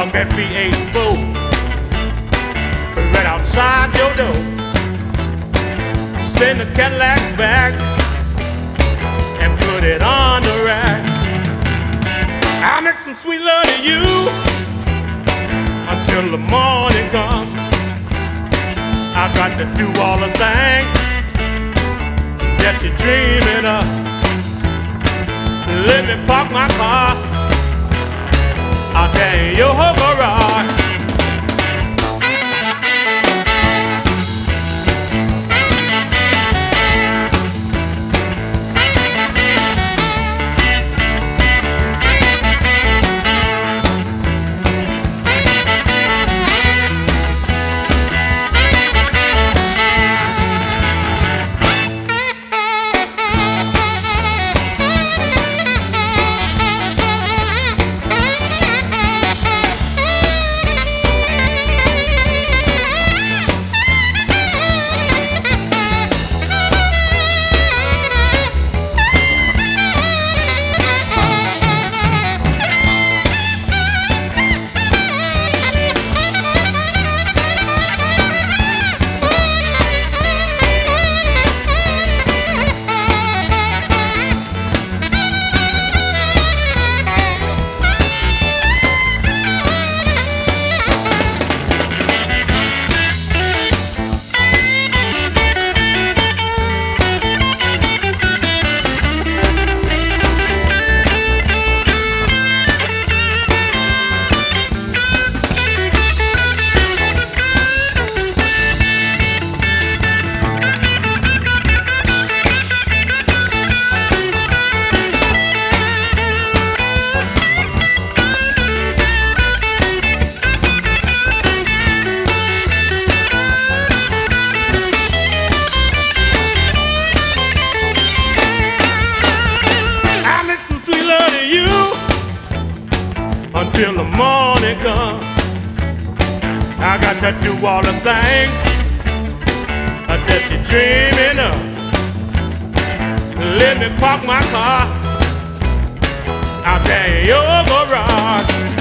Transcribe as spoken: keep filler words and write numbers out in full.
park that V eight four right outside your door. Send the Cadillac back and put it on the rack. I'll make some sweet love to you until the morning comes. I got to do all the things that you're dreaming of. Let me park my car out there in your garage. Until the morning comes, I got to do all the things that you're dreaming of. Let me park my car out there in your garage.